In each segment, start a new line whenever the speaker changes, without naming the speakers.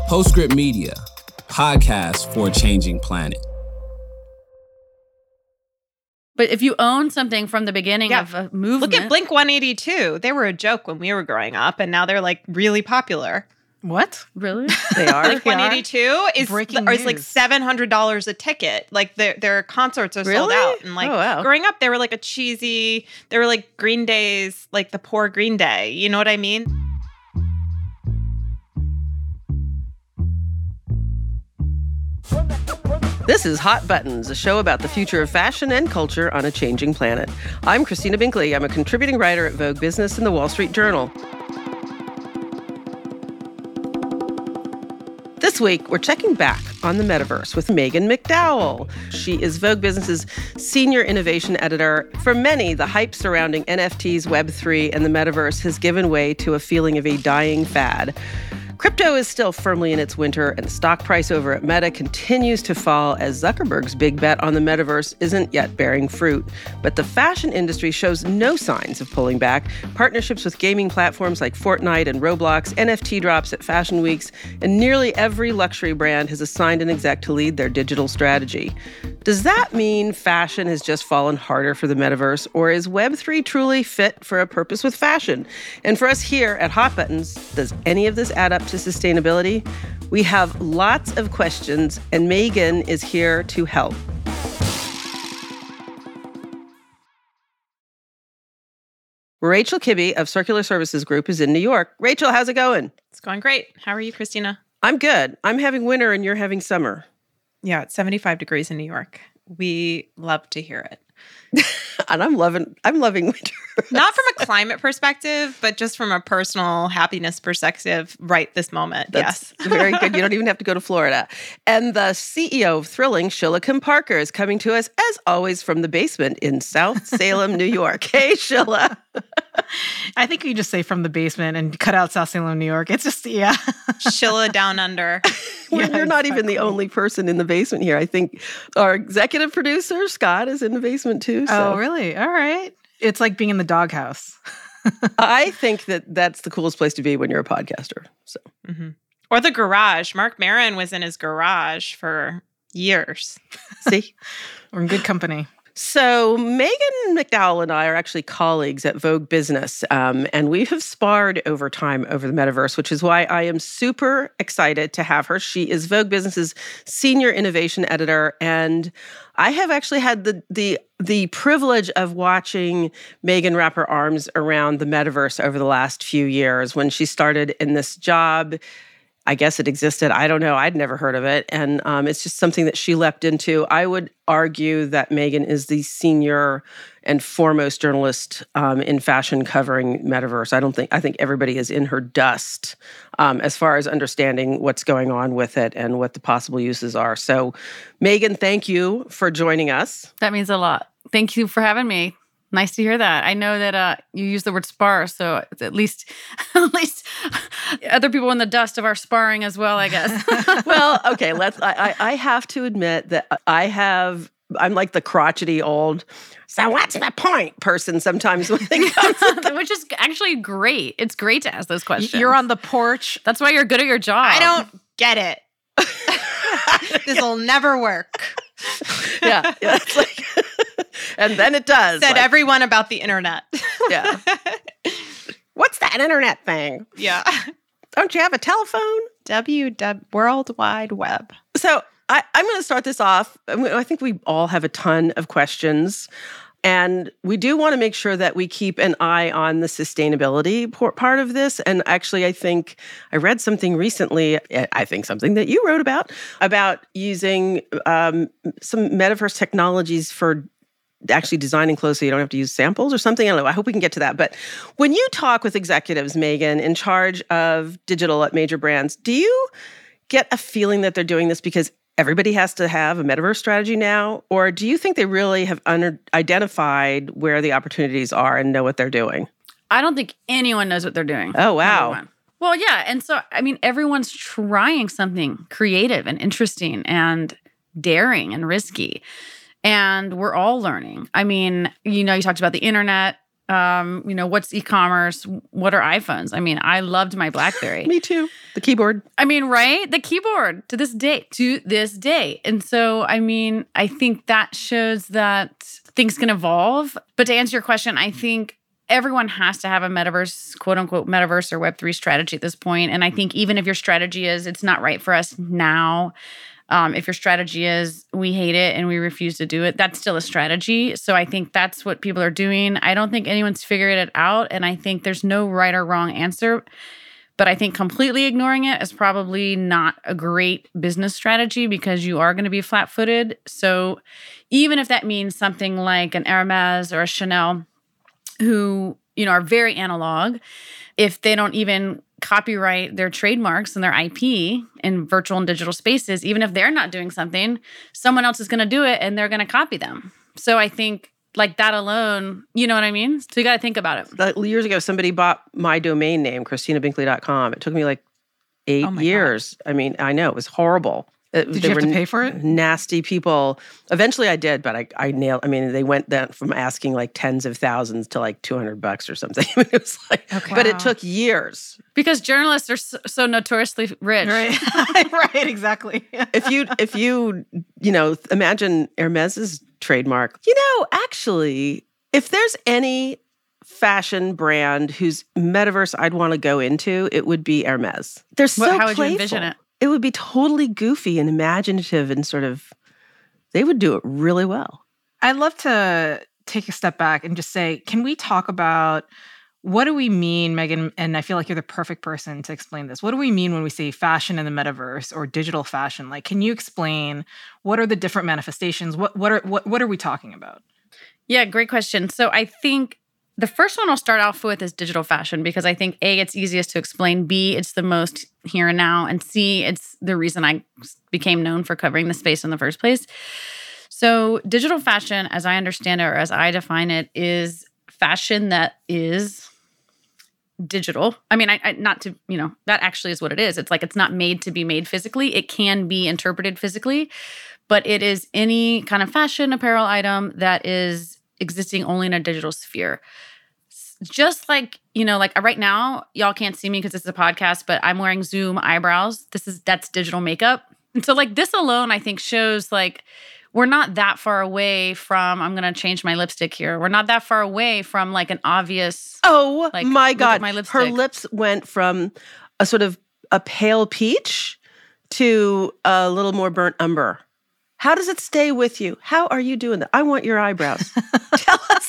Postscript Media, podcast for a changing planet.
But if you own something from the beginning of a movement...
Look at Blink-182. They were a joke when we were growing up, and now they're like really popular.
What?
Really?
They are?
Blink-182 is like $700 a ticket. Like their concerts are sold out. And like growing up, they were like they were like Green Day's, like the poor Green Day. You know what I mean?
This is Hot Buttons, a show about the future of fashion and culture on a changing planet. I'm Christina Binkley. I'm a contributing writer at Vogue Business and the Wall Street Journal. This week, we're checking back on the metaverse with Megan McDowell. She is Vogue Business's senior innovation editor. For many, the hype surrounding NFTs, Web3, and the metaverse has given way to a feeling of a dying fad. Crypto is still firmly in its winter, and the stock price over at Meta continues to fall as Zuckerberg's big bet on the metaverse isn't yet bearing fruit. But the fashion industry shows no signs of pulling back. Partnerships with gaming platforms like Fortnite and Roblox, NFT drops at fashion weeks, and nearly every luxury brand has assigned an exec to lead their digital strategy. Does that mean fashion has just fallen harder for the metaverse, or is Web3 truly fit for a purpose with fashion? And for us here at Hot Buttons, does any of this add up to sustainability? We have lots of questions, and Megan is here to help. Rachel Kibbe of Circular Services Group is in New York. Rachel, how's it going?
It's going great. How are you, Christina?
I'm good. I'm having winter and you're having summer.
Yeah, it's 75 degrees in New York. We love to hear it.
And I'm loving winter.
Not from a climate perspective, but just from a personal happiness perspective right this moment.
That's very good. You don't even have to go to Florida. And the CEO of Thrilling, Sheila Kim Parker, is coming to us, as always, from the basement in South Salem, New York. Hey, Sheila.
I think you just say from the basement and cut out South Salem, New York. It's just,
Sheila down under.
You're not even the only person in the basement here. I think our executive producer, Scott, is in the basement too. So.
Oh, really? All right. It's like being in the doghouse.
I think that's the coolest place to be when you're a podcaster. So,
Or the garage. Marc Maron was in his garage for years.
See?
We're in good company.
So Megan McDowell and I are actually colleagues at Vogue Business, and we have sparred over time over the metaverse, which is why I am super excited to have her. She is Vogue Business's senior innovation editor, and I have actually had the privilege of watching Megan wrap her arms around the metaverse over the last few years. When she started in this job, I guess it existed. I don't know. I'd never heard of it. And it's just something that she leapt into. I would argue that Megan is the senior and foremost journalist in fashion covering metaverse. I think everybody is in her dust as far as understanding what's going on with it and what the possible uses are. So, Megan, thank you for joining us.
That means a lot. Thank you for having me. Nice to hear that. I know that you use the word spar, so it's at least other people in the dust of our sparring as well, I guess.
Well, okay, I have to admit that I'm like the crotchety old, so what's the point person sometimes when it comes
which is actually great. It's great to ask those questions.
You're on the porch.
That's why you're good at your job.
I don't get it. This will never work.
Yeah, it's like, and then it does.
Said everyone about the internet.
Yeah. What's that internet thing?
Yeah.
Don't you have a telephone?
World Wide Web.
So I'm going to start this off. I think we all have a ton of questions. And we do want to make sure that we keep an eye on the sustainability part of this. And actually, I think I read something recently, I think something that you wrote about using some metaverse technologies for actually designing clothes so you don't have to use samples or something. I don't know. I hope we can get to that. But when you talk with executives, Megan, in charge of digital at major brands, do you get a feeling that they're doing this because everybody has to have a metaverse strategy now? Or do you think they really have identified where the opportunities are and know what they're doing?
I don't think anyone knows what they're doing.
Oh, wow.
Well, yeah. And so, I mean, everyone's trying something creative and interesting and daring and risky. And we're all learning. I mean, you talked about the internet. What's e-commerce? What are iPhones? I mean, I loved my BlackBerry.
Me too. The keyboard.
I mean, right? The keyboard to this day. And so, I mean, I think that shows that things can evolve. But to answer your question, I think everyone has to have a metaverse, quote unquote, metaverse or Web3 strategy at this point. And I think even if your strategy is it's not right for us now, if your strategy is we hate it and we refuse to do it, that's still a strategy. So I think that's what people are doing. I don't think anyone's figured it out. And I think there's no right or wrong answer. But I think completely ignoring it is probably not a great business strategy because you are going to be flat-footed. So even if that means something like an Hermes or a Chanel who, are very analog, if they don't even copyright their trademarks and their IP in virtual and digital spaces, even if they're not doing something, someone else is going to do it and they're going to copy them. So I think like that alone, you know what I mean? So you got to think about it.
Years ago, somebody bought my domain name, ChristinaBinkley.com. It took me like 8 years. God. I mean, I know, it was horrible.
Did you have to pay for it?
Nasty people. Eventually I did, but I nailed, they went then from asking like tens of thousands to like $200 or something. It was like, okay. But it took years.
Because journalists are so notoriously rich.
Right, right, exactly.
If you imagine Hermes's trademark, actually, if there's any fashion brand whose metaverse I'd want to go into, it would be Hermes. They're so
How would
playful.
You envision it?
It would be totally goofy and imaginative and sort of, they would do it really well.
I'd love to take a step back and just say, can we talk about what do we mean, Megan? And I feel like you're the perfect person to explain this. What do we mean when we say fashion in the metaverse or digital fashion? Like, can you explain what are the different manifestations? What are we talking about?
Yeah, great question. So I think the first one I'll start off with is digital fashion because I think A, it's easiest to explain, B, it's the most here and now, and C, it's the reason I became known for covering the space in the first place. So digital fashion, as I understand it or as I define it, is fashion that is digital. I mean, that actually is what it is. It's like it's not made to be made physically. It can be interpreted physically, but it is any kind of fashion apparel item that is existing only in a digital sphere. Just like, like right now, y'all can't see me because this is a podcast, but I'm wearing Zoom eyebrows. That's digital makeup. And so like this alone, I think shows like we're not that far away from, I'm going to change my lipstick here. We're not that far away from like an obvious.
Oh
like,
my God.
My lipstick.
Her lips went from a sort of a pale peach to a little more burnt umber. How does it stay with you? How are you doing that? I want your eyebrows. Tell us.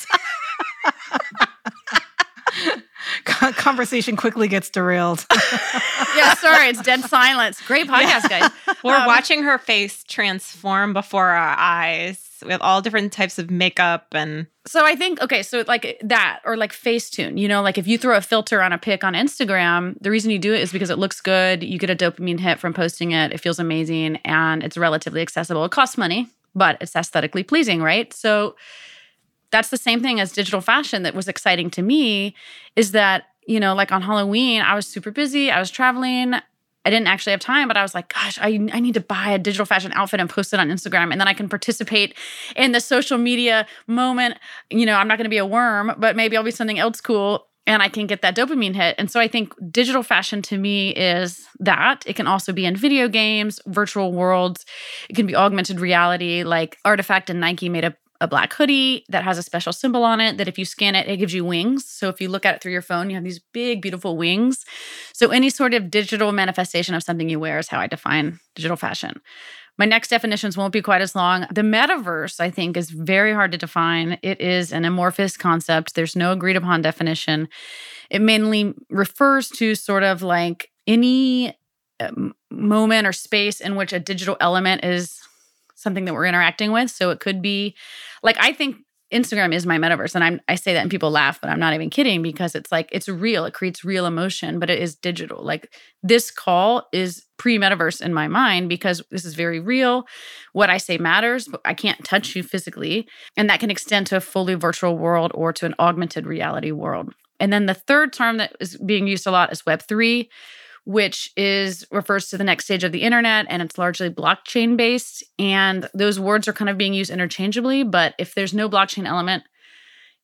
Conversation quickly gets derailed.
Yeah, sorry, it's dead silence. Great podcast, guys.
We're watching her face transform before our eyes with all different types of makeup and.
So I think, okay, so like that or like Facetune, like if you throw a filter on a pic on Instagram, the reason you do it is because it looks good. You get a dopamine hit from posting it. It feels amazing and it's relatively accessible. It costs money, but it's aesthetically pleasing, right? So that's the same thing as digital fashion that was exciting to me is that, like on Halloween, I was super busy. I was traveling. I didn't actually have time, but I was like, gosh, I need to buy a digital fashion outfit and post it on Instagram. And then I can participate in the social media moment. I'm not going to be a worm, but maybe I'll be something else cool and I can get that dopamine hit. And so I think digital fashion to me is that. It can also be in video games, virtual worlds. It can be augmented reality, like Artifact and Nike made a black hoodie that has a special symbol on it that if you scan it, it gives you wings. So if you look at it through your phone, you have these big, beautiful wings. So any sort of digital manifestation of something you wear is how I define digital fashion. My next definitions won't be quite as long. The metaverse, I think, is very hard to define. It is an amorphous concept. There's no agreed upon definition. It mainly refers to sort of like any moment or space in which a digital element is something that we're interacting with. So it could be like, I think Instagram is my metaverse. And I say that and people laugh, but I'm not even kidding because it's like, it's real. It creates real emotion, but it is digital. Like this call is pre-metaverse in my mind because this is very real. What I say matters, but I can't touch you physically. And that can extend to a fully virtual world or to an augmented reality world. And then the third term that is being used a lot is Web3, which refers to the next stage of the internet, and it's largely blockchain based. And those words are kind of being used interchangeably, but if there's no blockchain element,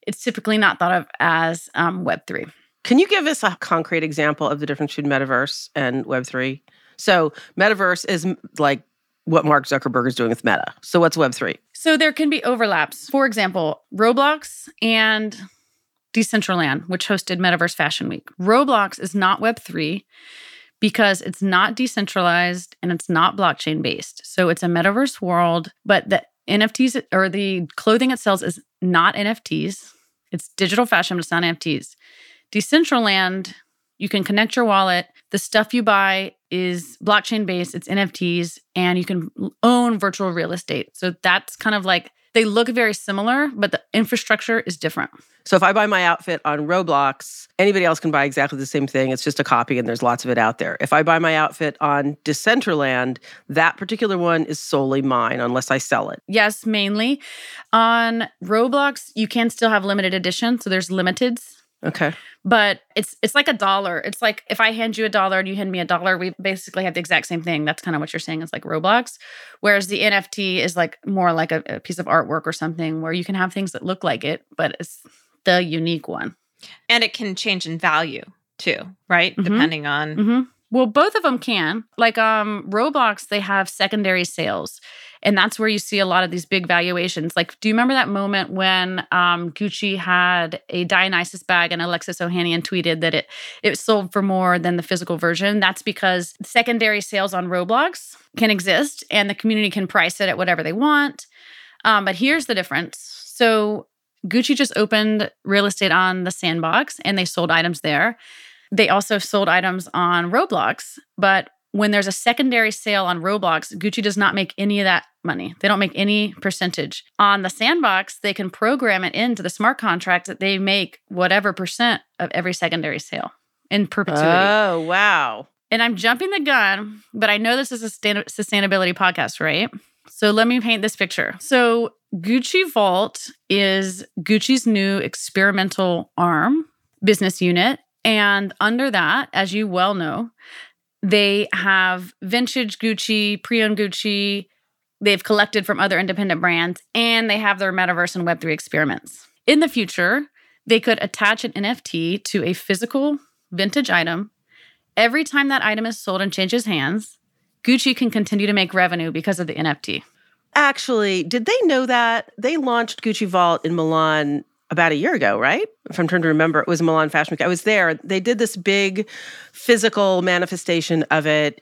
it's typically not thought of as Web3.
Can you give us a concrete example of the difference between Metaverse and Web3? So Metaverse is like what Mark Zuckerberg is doing with Meta. So what's Web3?
So there can be overlaps. For example, Roblox and Decentraland, which hosted Metaverse Fashion Week. Roblox is not Web3 because it's not decentralized and it's not blockchain based. So it's a metaverse world, but the NFTs or the clothing it sells is not NFTs. It's digital fashion, but it's not NFTs. Decentraland, you can connect your wallet. The stuff you buy is blockchain based, it's NFTs, and you can own virtual real estate. So that's kind of like, they look very similar, but the infrastructure is different.
So if I buy my outfit on Roblox, anybody else can buy exactly the same thing. It's just a copy and there's lots of it out there. If I buy my outfit on Decentraland, that particular one is solely mine unless I sell it.
Yes, mainly. On Roblox, you can still have limited edition. So there's limiteds.
Okay.
But it's like $1. It's like if I hand you $1 and you hand me $1, we basically have the exact same thing. That's kind of what you're saying is like Roblox. Whereas the NFT is like more like a piece of artwork or something where you can have things that look like it, but it's the unique one.
And it can change in value too, right? Mm-hmm. Depending on...
Mm-hmm. Well, both of them can. Like Roblox, they have secondary sales. And that's where you see a lot of these big valuations. Like, do you remember that moment when Gucci had a Dionysus bag and Alexis Ohanian tweeted that it sold for more than the physical version? That's because secondary sales on Roblox can exist and the community can price it at whatever they want. But here's the difference. So Gucci just opened real estate on the Sandbox and they sold items there. They also sold items on Roblox, but when there's a secondary sale on Roblox, Gucci does not make any of that money. They don't make any percentage. On the Sandbox, they can program it into the smart contract that they make whatever percent of every secondary sale in perpetuity.
Oh, wow.
And I'm jumping the gun, but I know this is a sustainability podcast, right? So let me paint this picture. So Gucci Vault is Gucci's new experimental arm business unit. And under that, as you well know, they have vintage Gucci, pre-owned Gucci. They've collected from other independent brands, and they have their metaverse and Web3 experiments. In the future, they could attach an NFT to a physical vintage item. Every time that item is sold and changes hands, Gucci can continue to make revenue because of the NFT.
Actually, did they know that? They launched Gucci Vault in Milan about a year ago, right? If I'm trying to remember, it was Milan Fashion Week. I was there. They did this big physical manifestation of it,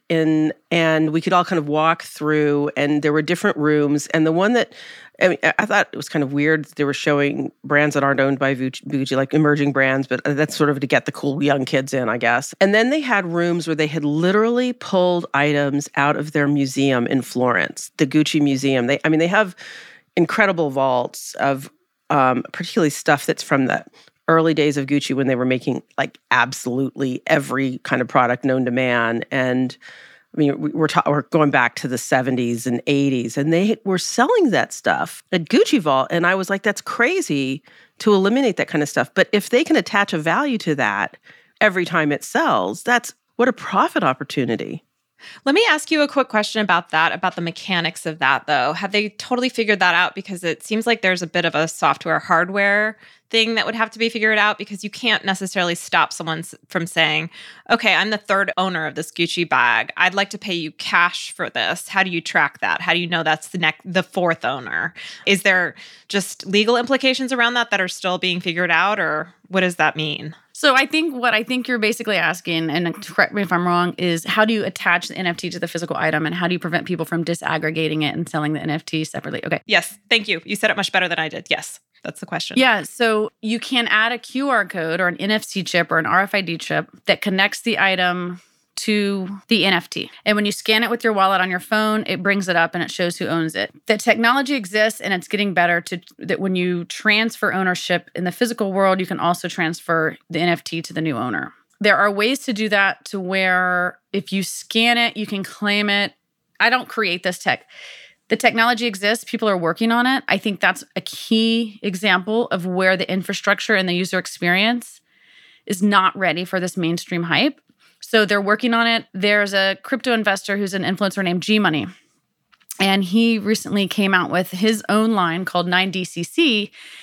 and we could all kind of walk through, and there were different rooms. And the one that, I thought it was kind of weird that they were showing brands that aren't owned by Gucci, like emerging brands, but that's sort of to get the cool young kids in, I guess. And then they had rooms where they had literally pulled items out of their museum in Florence, the Gucci Museum. They have incredible vaults of particularly stuff that's from the early days of Gucci when they were making like absolutely every kind of product known to man. And I mean, we're going back to the 70s and 80s, and they were selling that stuff at Gucci Vault. And I was like, that's crazy to eliminate that kind of stuff. But if they can attach a value to that every time it sells, that's what a profit opportunity.
Let me ask you a quick question about that, about the mechanics of that, though. Have they totally figured that out? Because it seems like there's a bit of a software-hardware thing that would have to be figured out, because you can't necessarily stop someone from saying, okay, I'm the third owner of this Gucci bag. I'd like to pay you cash for this. How do you track that? How do you know that's the fourth owner? Is there just legal implications around that are still being figured out, or what does that mean?
So I think you're basically asking, and correct me if I'm wrong, is how do you attach the NFT to the physical item, and how do you prevent people from disaggregating it and selling the NFT separately? Okay.
Yes. Thank you. You said it much better than I did. Yes. That's the question.
Yeah. So you can add a QR code or an NFC chip or an RFID chip that connects the item to the NFT. And when you scan it with your wallet on your phone, it brings it up and it shows who owns it. The technology exists, and it's getting better that when you transfer ownership in the physical world, you can also transfer the NFT to the new owner. There are ways to do that to where if you scan it, you can claim it. I don't create this tech. The technology exists. People are working on it. I think that's a key example of where the infrastructure and the user experience is not ready for this mainstream hype. So they're working on it. There's a crypto investor who's an influencer named G Money, and he recently came out with his own line called 9DCC,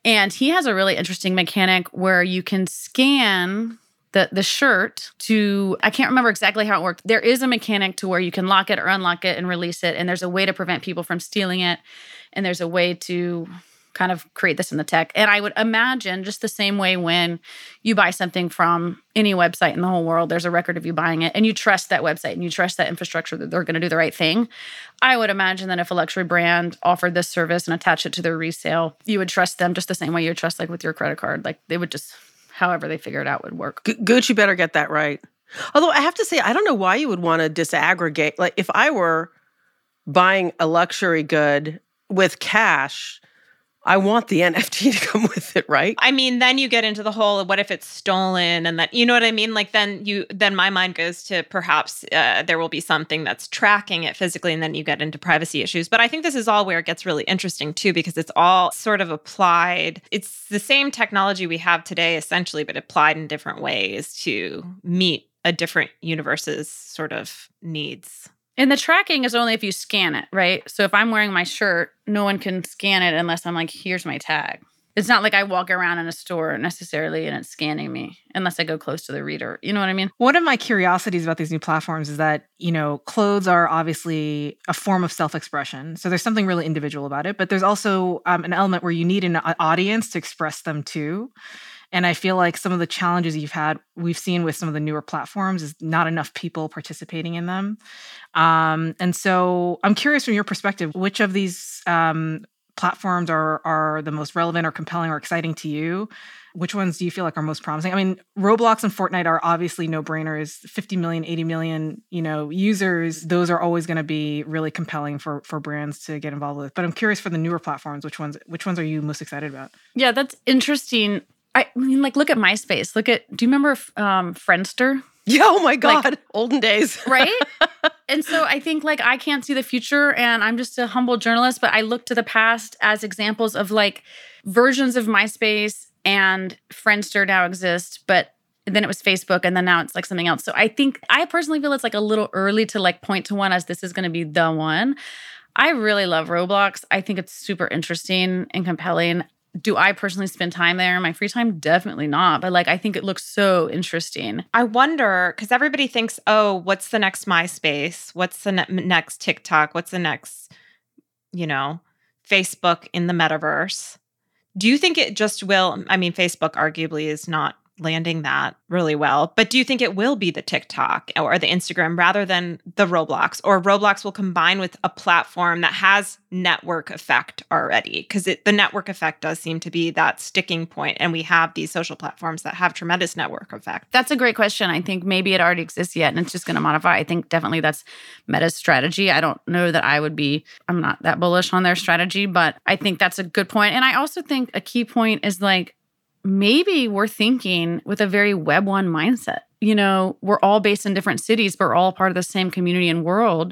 And he has a really interesting mechanic where you can scan the shirt to, I can't remember exactly how it worked. There is a mechanic to where you can lock it or unlock it and release it. And there's a way to prevent people from stealing it. And there's a way to kind of create this in the tech. And I would imagine just the same way when you buy something from any website in the whole world, there's a record of you buying it and you trust that website and you trust that infrastructure that they're going to do the right thing. I would imagine that if a luxury brand offered this service and attached it to their resale, you would trust them just the same way you would trust like with your credit card. Like they would just, however they figure it out would work.
Gucci better get that right. Although I have to say, I don't know why you would want to disaggregate. Like if I were buying a luxury good with cash, I want the NFT to come with it, right?
I mean, then you get into the whole, what if it's stolen? And that, you know what I mean? Like then my mind goes to perhaps there will be something that's tracking it physically, and then you get into privacy issues. But I think this is all where it gets really interesting too, because it's all sort of applied. It's the same technology we have today, essentially, but applied in different ways to meet a different universe's sort of needs.
And the tracking is only if you scan it, right? So if I'm wearing my shirt, no one can scan it unless I'm like, here's my tag. It's not like I walk around in a store necessarily and it's scanning me unless I go close to the reader. You know what I mean?
One of my curiosities about these new platforms is that, clothes are obviously a form of self-expression. So there's something really individual about it. But there's also an element where you need an audience to express them too. And I feel like some of the challenges we've seen with some of the newer platforms is not enough people participating in them. And so I'm curious from your perspective, which of these platforms are the most relevant or compelling or exciting to you? Which ones do you feel like are most promising? I mean, Roblox and Fortnite are obviously no-brainers. 50 million, 80 million, users. Those are always going to be really compelling for brands to get involved with. But I'm curious for the newer platforms, which ones are you most excited about?
Yeah, that's interesting. I mean, like, look at MySpace. Do you remember Friendster?
Yeah, oh my God, olden days.
Right? And so I think, I can't see the future, and I'm just a humble journalist, but I look to the past as examples of, versions of MySpace and Friendster now exist, but then it was Facebook, and then now it's, something else. So I personally feel it's, a little early to, point to one as this is going to be the one. I really love Roblox. I think it's super interesting and compelling. Do I personally spend time there in my free time? Definitely not. But I think it looks so interesting.
I wonder, because everybody thinks, oh, what's the next MySpace? What's the next TikTok? What's the next, Facebook in the metaverse? Do you think it just will? I mean, Facebook arguably is not landing that really well. But do you think it will be the TikTok or the Instagram rather than the Roblox? Or Roblox will combine with a platform that has network effect already? Because the network effect does seem to be that sticking point. And we have these social platforms that have tremendous network effect.
That's a great question. I think maybe it already exists yet and it's just going to modify. I think definitely that's Meta's strategy. I don't know that I'm not that bullish on their strategy, but I think that's a good point. And I also think a key point is maybe we're thinking with a very Web 1 mindset. We're all based in different cities, but we're all part of the same community and world.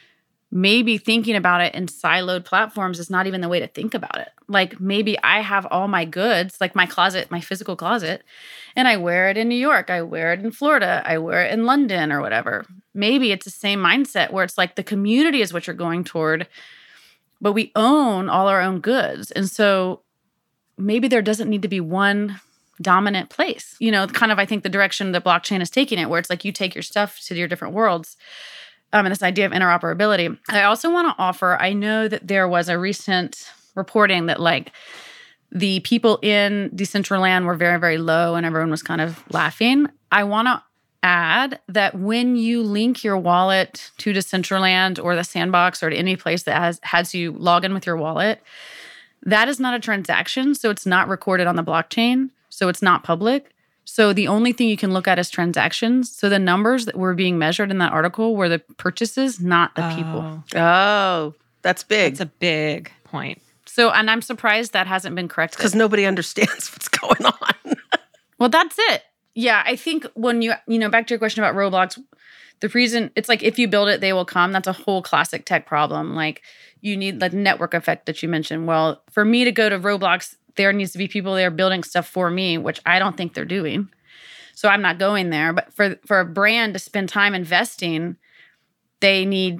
Maybe thinking about it in siloed platforms is not even the way to think about it. Maybe I have all my goods, my closet, my physical closet, and I wear it in New York. I wear it in Florida. I wear it in London or whatever. Maybe it's the same mindset where it's the community is what you're going toward, but we own all our own goods. And so maybe there doesn't need to be one dominant place. I think the direction that blockchain is taking it, where it's you take your stuff to your different worlds. And this idea of interoperability. I also want to offer, I know that there was a recent reporting that the people in Decentraland were very, very low and everyone was kind of laughing. I want to add that when you link your wallet to Decentraland or the Sandbox or to any place that has you log in with your wallet, that is not a transaction, so it's not recorded on the blockchain, so it's not public. So the only thing you can look at is transactions. So the numbers that were being measured in that article were the purchases, not the people.
Oh, that's big.
That's a big point.
So, and I'm surprised that hasn't been corrected.
Because nobody understands what's going on.
Well, that's it. Yeah, I think when back to your question about Roblox, the reason it's if you build it, they will come. That's a whole classic tech problem. You need the network effect that you mentioned. Well, for me to go to Roblox, there needs to be people there building stuff for me, which I don't think they're doing. So I'm not going there. But for a brand to spend time investing, they need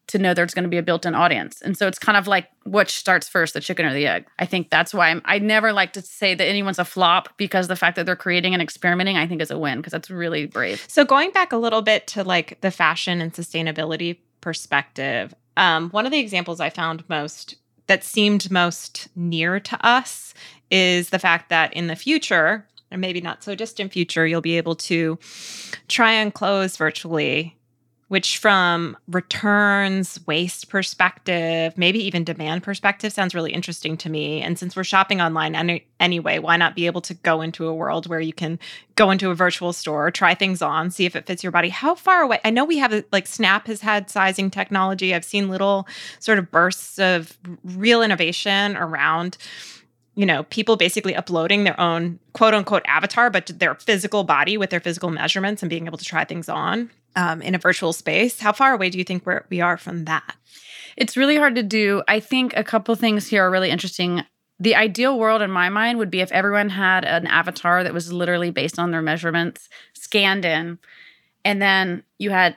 to know there's going to be a built-in audience. And so it's kind of like which starts first, the chicken or the egg. I think that's why I never like to say that anyone's a flop, because the fact that they're creating and experimenting, I think is a win, because that's really brave.
So going back a little bit to like the fashion and sustainability perspective, one of the examples I found that seemed most near to us is the fact that in the future, or maybe not so distant future, you'll be able to try on clothes virtually, which from returns, waste perspective, maybe even demand perspective sounds really interesting to me. And since we're shopping online anyway, why not be able to go into a world where you can go into a virtual store, try things on, see if it fits your body? How far away? I know we have, like Snap has had sizing technology. I've seen little sort of bursts of real innovation around, people basically uploading their own quote unquote avatar, but their physical body with their physical measurements and being able to try things on in a virtual space. How far away do you think we are from that?
It's really hard to do. I think a couple things here are really interesting. The ideal world in my mind would be if everyone had an avatar that was literally based on their measurements scanned in, and then you had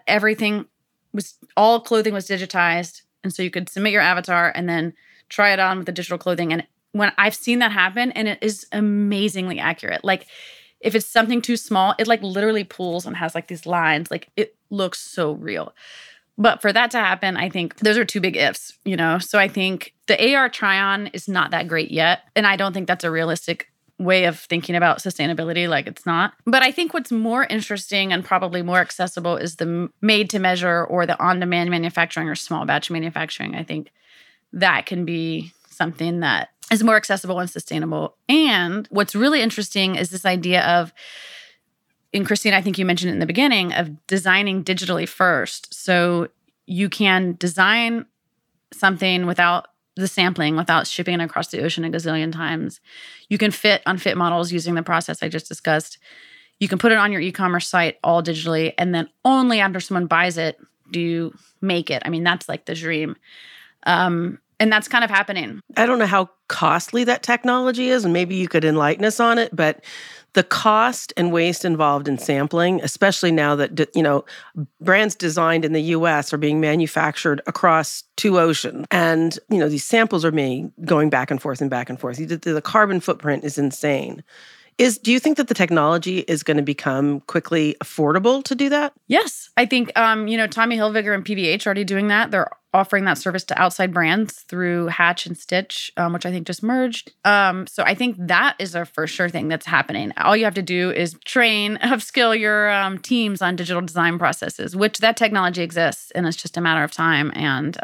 all clothing was digitized. And so you could submit your avatar and then try it on with the digital clothing. And when I've seen that happen, and it is amazingly accurate. Like if it's something too small, it like literally pulls and has like these lines. Like it looks so real. But for that to happen, I think those are two big ifs, So I think the AR try-on is not that great yet. And I don't think that's a realistic way of thinking about sustainability. Like it's not. But I think what's more interesting and probably more accessible is the made to measure or the on-demand manufacturing or small batch manufacturing. I think that can be something that is more accessible and sustainable. And what's really interesting is this idea of, and Christine, I think you mentioned it in the beginning, of designing digitally first. So you can design something without the sampling, without shipping it across the ocean a gazillion times. You can fit unfit models using the process I just discussed. You can put it on your e-commerce site all digitally, and then only after someone buys it do you make it. I mean, that's like the dream. And that's kind of happening.
I don't know how costly that technology is, and maybe you could enlighten us on it, but the cost and waste involved in sampling, especially now that, brands designed in the US are being manufactured across two oceans. And, these samples are going back and forth and back and forth. The carbon footprint is insane. Do you think that the technology is going to become quickly affordable to do that?
Yes. I think, Tommy Hilfiger and PVH are already doing that. They're offering that service to outside brands through Hatch and Stitch, which I think just merged. So I think that is a for sure thing that's happening. All you have to do is upskill your teams on digital design processes, which that technology exists, and it's just a matter of time and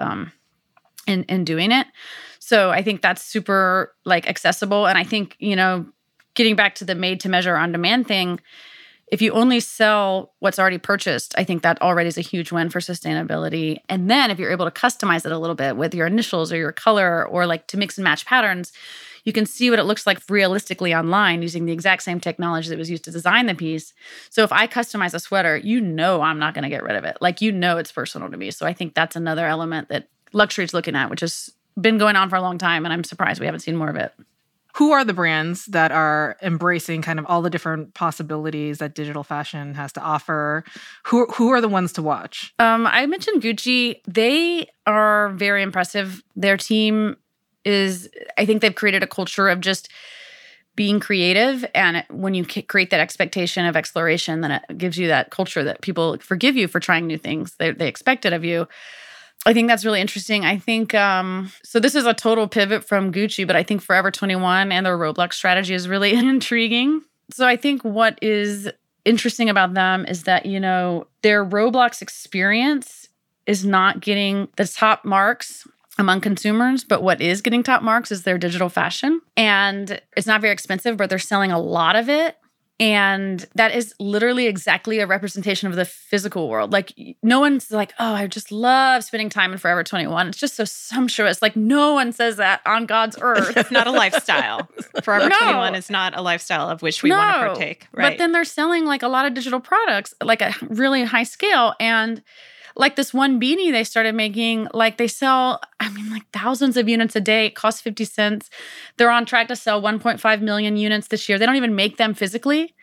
in doing it. So I think that's super accessible. And I think, getting back to the made to measure on demand thing, if you only sell what's already purchased, I think that already is a huge win for sustainability. And then if you're able to customize it a little bit with your initials or your color or to mix and match patterns, you can see what it looks like realistically online using the exact same technology that was used to design the piece. So if I customize a sweater, I'm not going to get rid of it. It's personal to me. So I think that's another element that luxury is looking at, which has been going on for a long time. And I'm surprised we haven't seen more of it.
Who are the brands that are embracing kind of all the different possibilities that digital fashion has to offer? Who are the ones to watch?
I mentioned Gucci. They are very impressive. Their team I think they've created a culture of just being creative. And when you create that expectation of exploration, then it gives you that culture that people forgive you for trying new things. They expect it of you. I think that's really interesting. I think, so this is a total pivot from Gucci, but I think Forever 21 and their Roblox strategy is really intriguing. So I think what is interesting about them is that, their Roblox experience is not getting the top marks among consumers, but what is getting top marks is their digital fashion. And it's not very expensive, but they're selling a lot of it. And that is literally exactly a representation of the physical world. No one's like, oh, I just love spending time in Forever 21. It's just so sumptuous. No one says that on God's earth.
It's not a lifestyle. Forever 21 is not a lifestyle of which we want to partake. Right.
But then they're selling a lot of digital products, a really high scale. And this one beanie they started making, they sell, thousands of units a day. It costs 50 cents. They're on track to sell 1.5 million units this year. They don't even make them physically.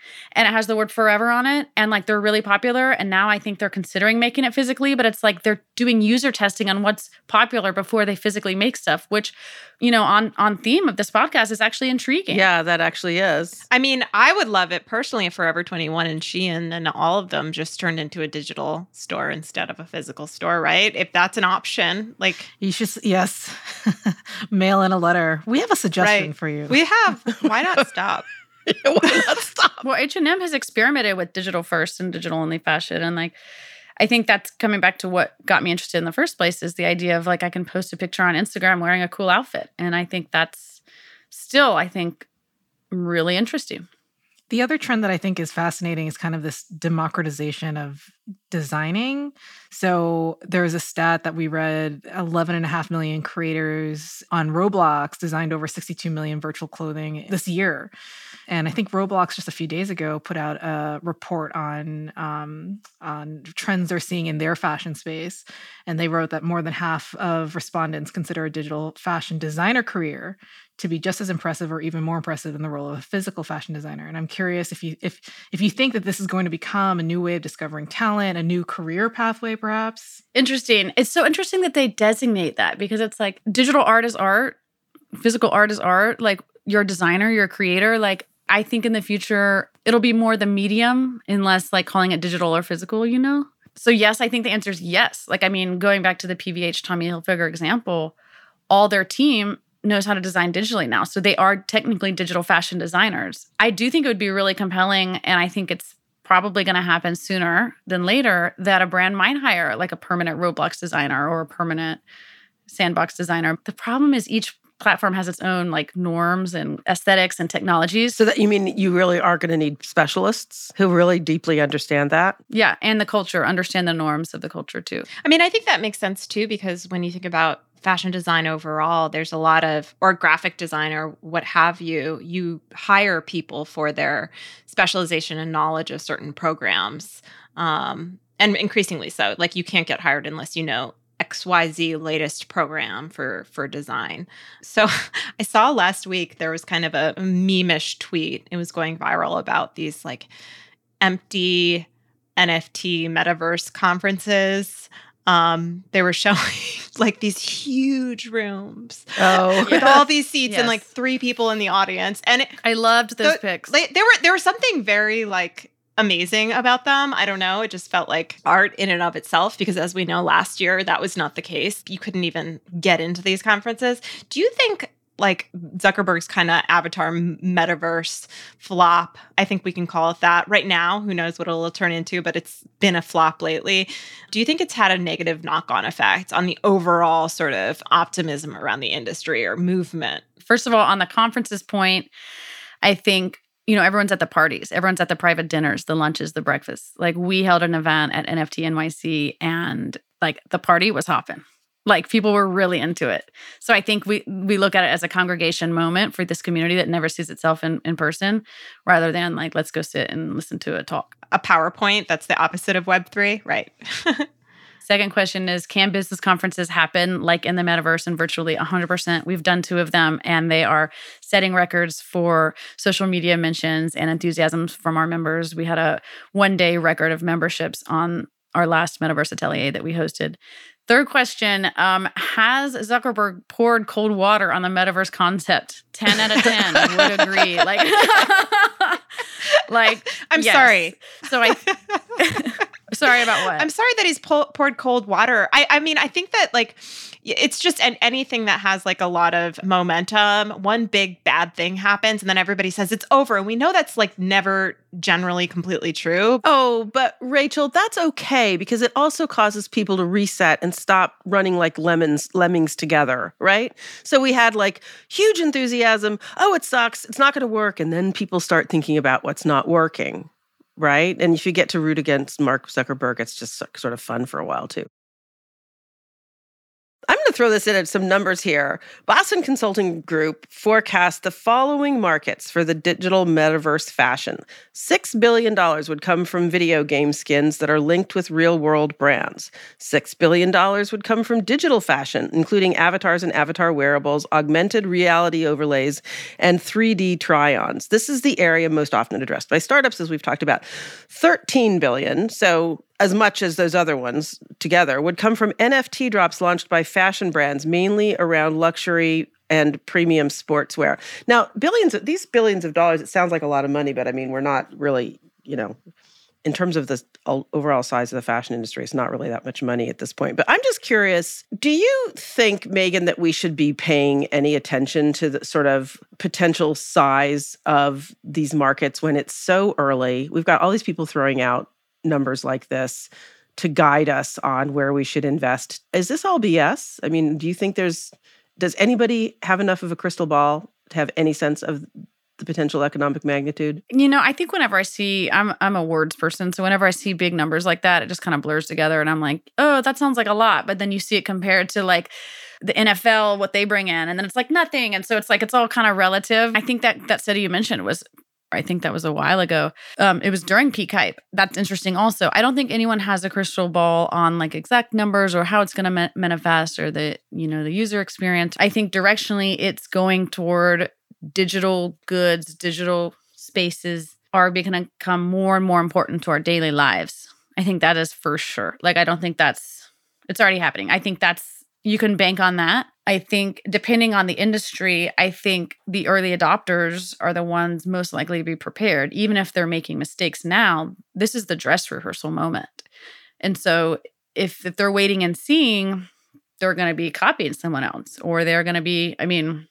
and it has the word forever on it. And like they're really popular. And now I think they're considering making it physically, but it's like they're doing user testing on what's popular before they physically make stuff, which, you know, on theme of this podcast is actually intriguing.
Yeah, that actually is.
I mean, I would love it personally if Forever 21 and Shein and all of them just turned into a digital store instead of a physical store, right? If that's an option, like
you should, yes, mail in a letter. We have a suggestion for you.
We have. Why not stop?
Why not stop?
Well, H&M has experimented with digital first and digital only fashion. And like, I think that's coming back to what got me interested in the first place is the idea of like, I can post a picture on Instagram wearing a cool outfit. And I think that's still, I think, really interesting.
The other trend that I think is fascinating is kind of this democratization of designing. So there's a stat that we read, 11.5 million creators on Roblox designed over 62 million virtual clothing this year. And I think Roblox just a few days ago put out a report on trends they're seeing in their fashion space. And they wrote that more than half of respondents consider a digital fashion designer career to be just as impressive or even more impressive in the role of a physical fashion designer. And I'm curious if you think that this is going to become a new way of discovering talent, a new career pathway, perhaps?
Interesting. It's so interesting that they designate that because it's like digital art is art, physical art is art. Like you're a designer, you're a creator. Like I think in the future, it'll be more the medium and less like calling it digital or physical, you know? So yes, I think the answer is yes. Like, I mean, going back to the PVH Tommy Hilfiger example, all their team knows how to design digitally now. So they are technically digital fashion designers. I do think it would be really compelling, and I think it's probably going to happen sooner than later, that a brand might hire like a permanent Roblox designer or a permanent Sandbox designer. The problem is each platform has its own like norms and aesthetics and technologies.
So that you mean you really are going to need specialists who really deeply understand that?
Yeah, and the culture, understand the norms of the culture too.
I mean, I think that makes sense too, because when you think about fashion design overall, there's a lot of, or graphic design or what have you, you hire people for their specialization and knowledge of certain programs. And increasingly so. Like you can't get hired unless you know XYZ latest program for design. So I saw last week there was kind of a meme-ish tweet. It was going viral about these like empty NFT metaverse conferences. They were showing like these huge rooms with all these seats and like 3 people in the audience. And
I loved those pics.
There was something very like amazing about them. I don't know. It just felt like art in and of itself, because as we know, last year, that was not the case. You couldn't even get into these conferences. Do you think like Zuckerberg's kind of avatar metaverse flop, I think we can call it that right now, who knows what it'll turn into, but it's been a flop lately. Do you think it's had a negative knock-on effect on the overall sort of optimism around the industry or movement?
First of all, on the conferences point, I think, you know, everyone's at the parties, everyone's at the private dinners, the lunches, the breakfasts. Like we held an event at NFT NYC and like the party was hopping. Like people were really into it. So I think we look at it as a congregation moment for this community that never sees itself in person, rather than like, let's go sit and listen to a talk.
A PowerPoint, that's the opposite of Web3, right?
Second question is, can business conferences happen like in the metaverse? And virtually 100%. We've done 2 of them, and they are setting records for social media mentions and enthusiasms from our members. We had a 1-day record of memberships on our last Metaverse Atelier that we hosted. Third question, has Zuckerberg poured cold water on the metaverse concept? 10 out of 10 would agree.
I'm sorry.
So sorry about what?
I'm sorry that he's poured cold water. I mean, I think that like it's just anything that has like a lot of momentum. One big bad thing happens and then everybody says it's over. And we know that's like never generally completely true.
Oh, but Rachel, that's okay because it also causes people to reset and stop running like lemmings together, right? So we had like huge enthusiasm. Oh, it sucks. It's not going to work. And then people start thinking about what's not working, right? And if you get to root against Mark Zuckerberg, it's just sort of fun for a while too. I'm to throw this in at some numbers here. Boston Consulting Group forecast the following markets for the digital metaverse fashion. $6 billion would come from video game skins that are linked with real-world brands. $6 billion would come from digital fashion, including avatars and avatar wearables, augmented reality overlays, and 3D try-ons. This is the area most often addressed by startups, as we've talked about. $13 billion, so as much as those other ones together, would come from NFT drops launched by fashion brands, mainly around luxury and premium sportswear. Now, these billions of dollars, it sounds like a lot of money, but I mean, we're not really, in terms of the overall size of the fashion industry, it's not really that much money at this point. But I'm just curious, do you think, Megan, that we should be paying any attention to the sort of potential size of these markets when it's so early? We've got all these people throwing out numbers like this to guide us on where we should invest. Is this all BS? I mean, do you think does anybody have enough of a crystal ball to have any sense of the potential economic magnitude?
I think whenever I see, I'm a words person, so whenever I see big numbers like that, it just kind of blurs together and I'm like, oh, that sounds like a lot. But then you see it compared to like the NFL, what they bring in, and then it's like nothing. And so it's like, it's all kind of relative. I think that study you mentioned was a while ago. It was during peak hype. That's interesting also. I don't think anyone has a crystal ball on like exact numbers or how it's going to manifest or the user experience. I think directionally it's going toward digital goods, digital spaces are going to become more and more important to our daily lives. I think that is for sure. Like, I don't think it's already happening. I think you can bank on that. I think depending on the industry, I think the early adopters are the ones most likely to be prepared. Even if they're making mistakes now, this is the dress rehearsal moment. And so if they're waiting and seeing, they're going to be copying someone else, or they're going to be, I mean,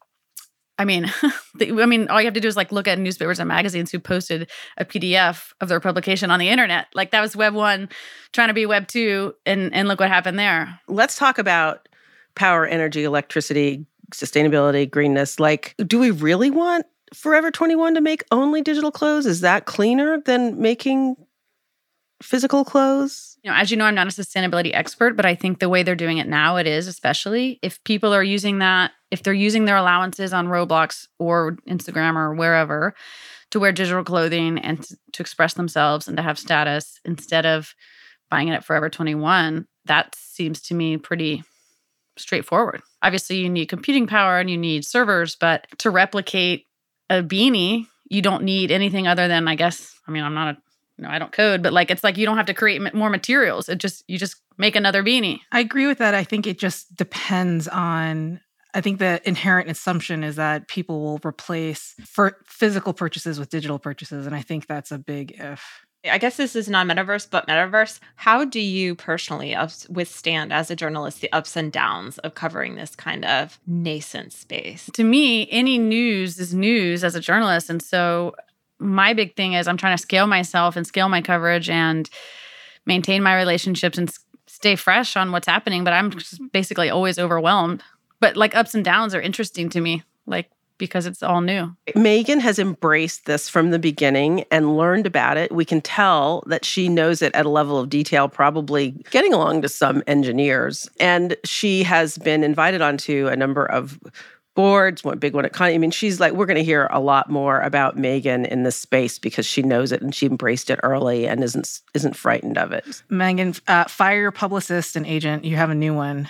all you have to do is like look at newspapers and magazines who posted a PDF of their publication on the internet. Like that was Web 1 trying to be Web 2, and look what happened there.
Let's talk about power, energy, electricity, sustainability, greenness. Like, do we really want Forever 21 to make only digital clothes? Is that cleaner than making physical clothes?
As you know, I'm not a sustainability expert, but I think the way they're doing it now, it is, especially if people are using that, if they're using their allowances on Roblox or Instagram or wherever to wear digital clothing and to express themselves and to have status instead of buying it at Forever 21, that seems to me pretty straightforward. Obviously, you need computing power and you need servers, but to replicate a beanie, you don't need anything other than, I don't code, but like, it's like you don't have to create more materials. You just make another beanie.
I agree with that. I think it just depends on, I think the inherent assumption is that people will replace physical purchases with digital purchases. And I think that's a big if.
I guess this is not metaverse, but metaverse. How do you personally withstand, as a journalist, the ups and downs of covering this kind of nascent space?
To me, any news is news as a journalist. And so my big thing is I'm trying to scale myself and scale my coverage and maintain my relationships and stay fresh on what's happening. But I'm just basically always overwhelmed. But like ups and downs are interesting to me, like because it's all new.
Megan has embraced this from the beginning and learned about it. We can tell that she knows it at a level of detail, probably getting along to some engineers. And she has been invited onto a number of boards, one big one at Connie. I mean, she's like, we're going to hear a lot more about Megan in this space because she knows it and she embraced it early and isn't frightened of it.
Megan, fire your publicist and agent. You have a new one.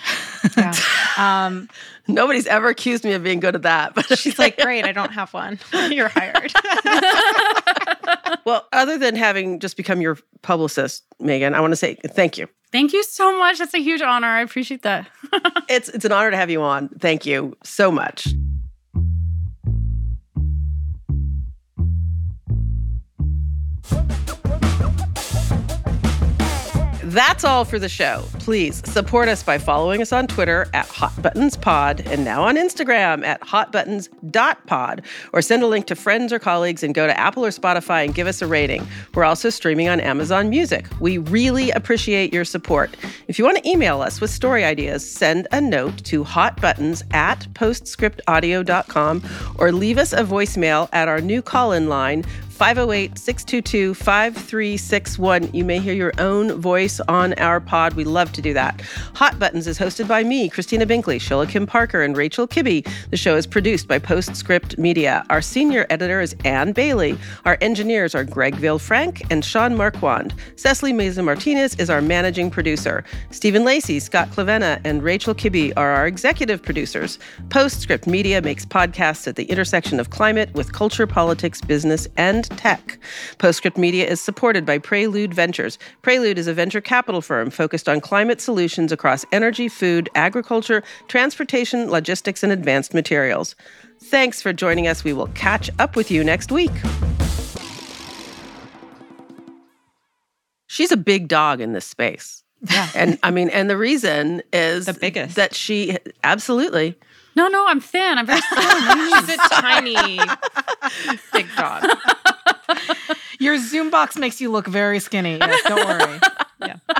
Yeah.
Nobody's ever accused me of being good at that. But
she's like, great, I don't have one. You're hired.
Well, other than having just become your publicist, Megan, I want to say thank you.
Thank you so much. That's a huge honor. I appreciate that.
It's an honor to have you on. Thank you so much. That's all for the show. Please support us by following us on Twitter at HotButtonsPod and now on Instagram at hotbuttons.pod, or send a link to friends or colleagues and go to Apple or Spotify and give us a rating. We're also streaming on Amazon Music. We really appreciate your support. If you want to email us with story ideas, send a note to hotbuttons@postscriptaudio.com or leave us a voicemail at our new call-in line, 508-622-5361. You may hear your own voice on our pod. We love to do that. Hot Buttons is hosted by me, Christina Binkley, Sheila Kim Parker, and Rachel Kibbe. The show is produced by Postscript Media. Our senior editor is Ann Bailey. Our engineers are Greg Ville-Frank and Sean Marquand. Cecily Meza-Martinez is our managing producer. Stephen Lacey, Scott Clavenna, and Rachel Kibbe are our executive producers. Postscript Media makes podcasts at the intersection of climate with culture, politics, business, and tech. Postscript Media is supported by Prelude Ventures. Prelude is a venture capital firm focused on climate solutions across energy, food, agriculture, transportation, logistics, and advanced materials. Thanks for joining us. We will catch up with you next week. She's a big dog in this space.
Yeah.
And the reason is
the biggest.
That she absolutely.
No, I'm thin. I'm very thin.
She's a tiny big dog.
Your Zoom box makes you look very skinny. Yes, don't worry.
Yeah.